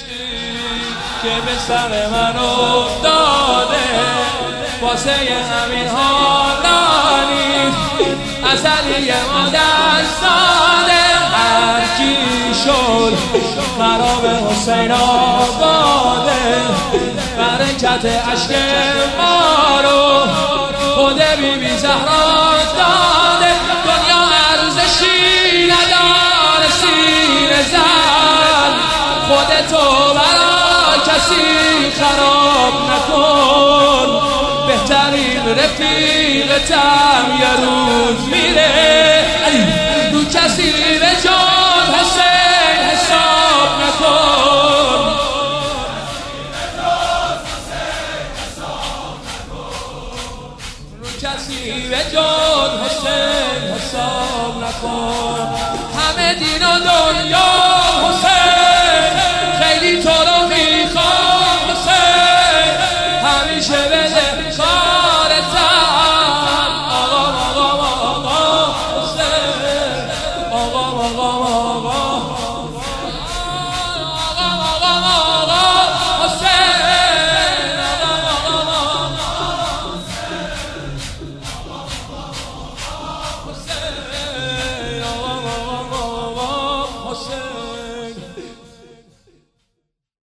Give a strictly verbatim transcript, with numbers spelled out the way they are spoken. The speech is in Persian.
که به سر من افتاده واسه همین حالا نیست ازلی ما دست داده هرچی شد خراب حسین آباده برکت عشق ما رو خود بی بی زهرا داده دنیا ارزشی نداره سینه زن خودتو برا کسی خراب نکن بهترین رفیقتم یه روز میره رو کسی